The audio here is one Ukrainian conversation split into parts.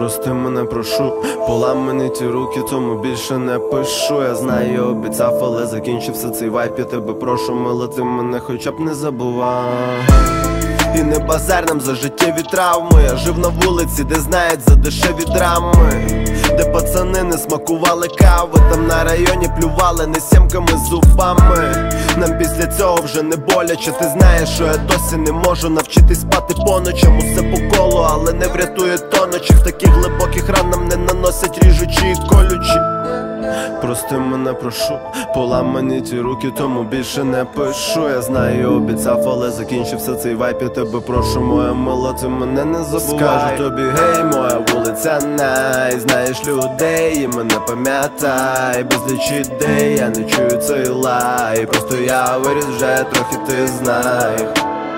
Прости мене, прошу, поламані ті руки, тому більше не пишу. Я знаю, я обіцяв, але закінчився цей вайп. Я тебе прошу, мила, ти мене хоча б не забувай. І не базар нам за життєві травми. Я жив на вулиці, де знають за дешеві драми, де пацани не смакували кави, там на районі плювали не сімками зубами. Нам після цього вже не боляче. Ти знаєш, що я досі не можу навчитись спати по ночам. Усе по колу, але не врятує тоночі. В таких глибоких ран нам не наносять ріжучі і колючі. Прости мене, прошу, поламані ті руки, тому більше не пишу. Я знаю, я обіцяв, але закінчився цей вайп. Я тебе прошу, моя мила, ти мене не забувай. Скажу тобі, гей, моя вулиця най. Знаєш людей і мене пам'ятай. Безліч ідей, я не чую цей лай. Просто я виріс вже, трохи ти знай.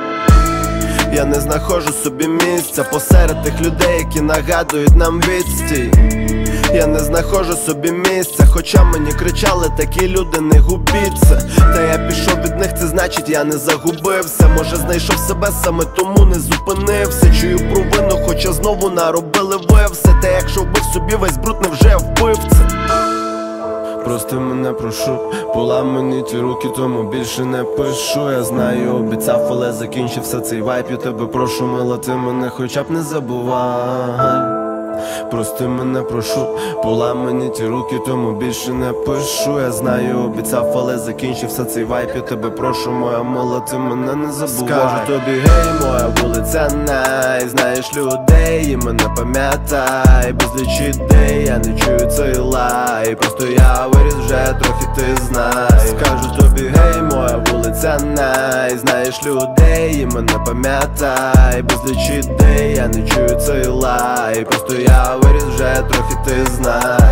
Я не знаходжу собі місця посеред тих людей, які нагадують нам відстій. Я не знаходжу собі місця, хоча мені кричали, такі люди, не губіться. Та я пішов від них, це значить я не загубився. Може знайшов себе, саме тому не зупинився. Чую провину, хоча знову наробили ви все. Та якщо вбив собі весь бруд, невже вбивця? Прости мене, прошу, поламані ті руки, тому більше не пишу. Я знаю, обіцяв, але закінчився цей вайп. Я тебе прошу, мила, ти мене хоча б не забувай. Прости мене, прошу, поламані ті руки, тому більше не пишу. Я знаю, обіцяв, але закінчився цей вайп. Я тебе прошу, моя мила, ти мене не забувай. Скажу тобі, гей, моя вулиця най. Знаєш людей і мене пам'ятай. Безліч ідей, я не чую цей лай. Просто я виріс вже, трохи ти знай. Скажу тобі, гей, моя вулиця най. Знаєш людей і мене пам'ятай. Безліч ідей, я не чую цей лай. Просто я виріс вже, трохи ти знай.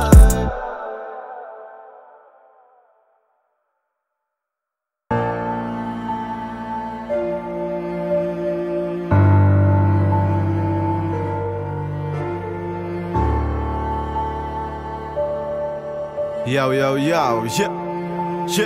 Яу-яу-яу, є.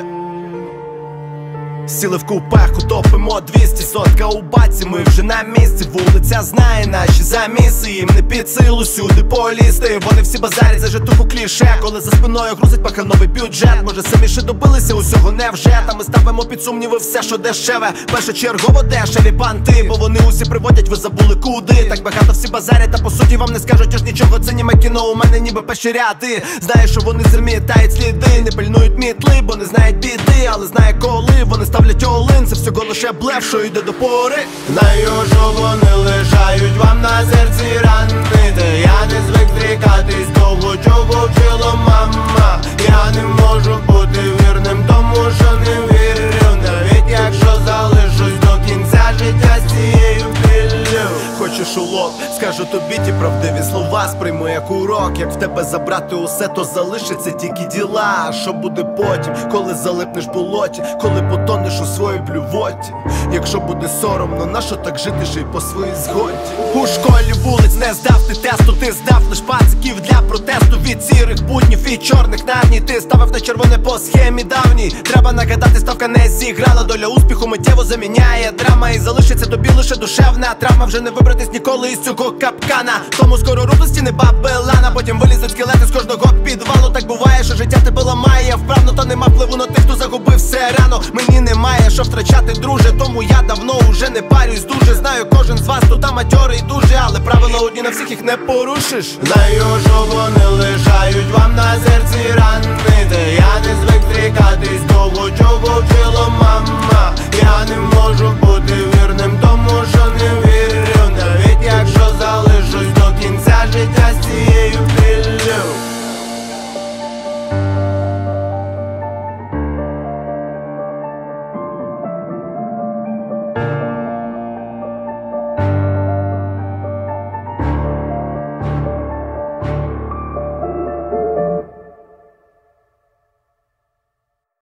Сіли в купеху, топимо 200, сотка у баці, ми вже на місці. Вулиця знає наші заміси, їм не під силу сюди полізти. Вони всі базарять за житуху кліше, коли за спиною грузить пахановий бюджет. Може самі ще добилися усього невже, та ми ставимо під сумніви все, що дешеве. Першочергово дешеві панти, бо вони усі приводять, ви забули куди. Так багато всі базарять, та по суті вам не скажуть аж нічого. Це німе кіно, у мене ніби пещеряти. Знаєш, що вони замітають сліди, не пильнують мітли, бо не знають біди, але знає коли вони ставлять олин, це всього лише блеф, що йде до пори. На южу вони лишають вам на серці рани. Та я не звик зрікатись того, чого вчила мама. Я не можу бути вірним тому, що не вірю, навіть якщо залишусь до кінця життя з цією біллю. Хочеш улов, скажу тобі ті правдиві слова. Сприйму як урок, як в тебе забрати усе, то залишиться тільки діла. А що буде потім, коли залипнеш в болоті, коли потонеш у своїй блювоті? Якщо буде соромно, нащо так жити ще й по своїй згоді? У школі вулиць не здав ти тесту, ти здав лиш пациків для протесту. Від сірих буднів і чорних на дні ти ставив на червоне по схемі давній. Треба нагадати, ставка не зіграла, доля успіху миттєво заміняє драма. І залишиться тобі лише душевна травма, вже не вибратись ніколи із цього капкана. Тому скоро руху стіни Бабелана, потім вилізуть скелети з кожного підвалу. Так буває, що життя тебе ламає вправно, та нема впливу на тих, хто загубив все рано. Мені немає що втрачати, друже, тому я давно уже не парюсь дуже. Знаю, кожен з вас тут аматьори і дуже, але правила одні, на всіх їх не порушиш. На южу вони лишають вам на серці рани. Та я не звик зрікатись того, чого вчила мама. Я не можу бути вірним тому,